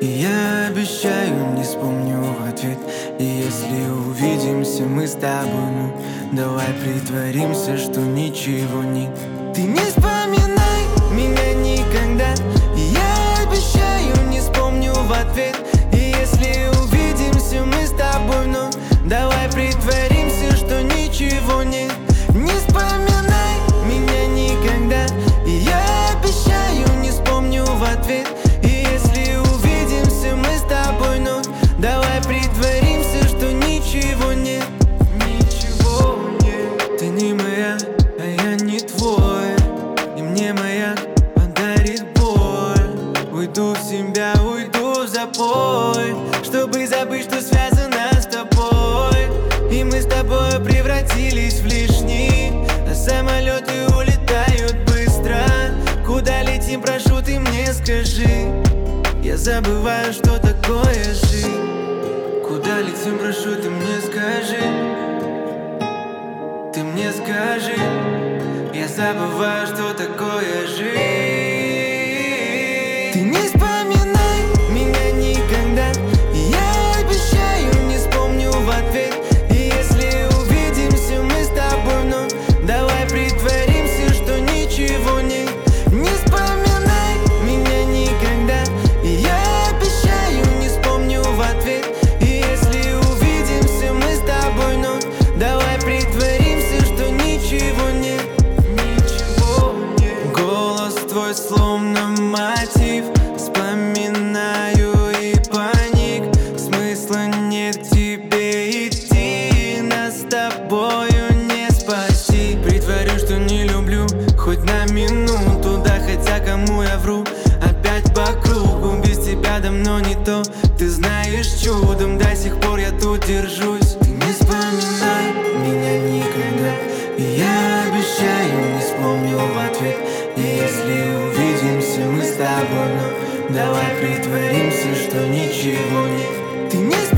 И я обещаю, не вспомню в ответ. И если увидимся мы с тобой, ну давай притворимся, что ничего нет. Ты не вспоминай меня никогда. И я обещаю, не вспомню в ответ. И если увидимся мы с тобой, ну давай притворимся, что ничего нет. Не вспоминай меня никогда. И я обещаю, не вспомню в ответ. И если увидимся мы с тобой, ну давай притворимся, что ничего нет. Ничего нет. Ты не моя, а я не твой. И мне маяк подарит боль. Уйду в себя, уйду в запой, чтобы забыть, что связано с тобой. И мы с тобой превратились в лишний. А самолеты улетают быстро. Куда летим, прошу, ты мне скажи. Я забываю, что такое жизнь. Куда летим, прошу, ты мне скажи. Ты мне скажи. Я забываю, что такое жизнь. Ты не вспоминай меня никогда. И я обещаю, не вспомню в ответ. И если увидимся мы с тобой, ну давай притворимся, что ничего нет. Не вспоминай меня никогда. И я обещаю, не вспомню в ответ. И если увидимся мы с тобой, ну давай притворимся, что ничего нет. Ничего нет. Голос твой словно мотив. Вспоминаю и паник. Смысла нет тебе идти. Нас с тобою не спасти. Притворю, что не люблю хоть на минуту. Да хотя кому я вру, опять по кругу. Без тебя давно не то, ты знаешь, чудом до сих пор я тут держусь. Ты не вспоминай меня никогда. И я обещаю, не вспомню в ответ. И если увидимся мы с тобой, ну давай притворимся, что ничего нет. Ты не